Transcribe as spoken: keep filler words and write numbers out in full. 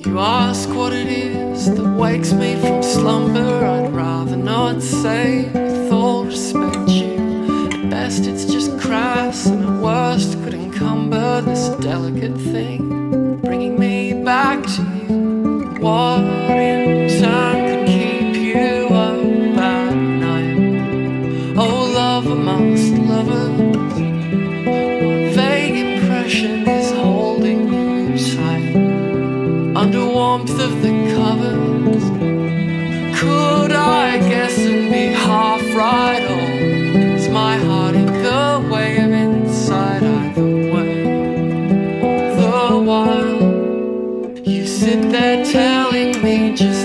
You ask what it is that wakes me from slumber. I'd rather not say, with all respect you. At best it's just crass, and at worst could encumber this delicate thing, bringing me back to you. What in turn could keep you up at night? Oh, love amongst lovers, what vague impression is holding you tight under warmth of the covers? Could I guess and be half right, or is my heart in the way of inside either way? All the while you sit there telling me just